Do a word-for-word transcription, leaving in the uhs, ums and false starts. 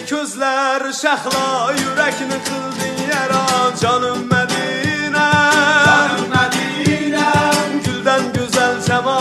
közlər şəxla, ürəkini qıldın yaran. Canım Mədinə, Canım Mədinəm, güldən gözəl cəmal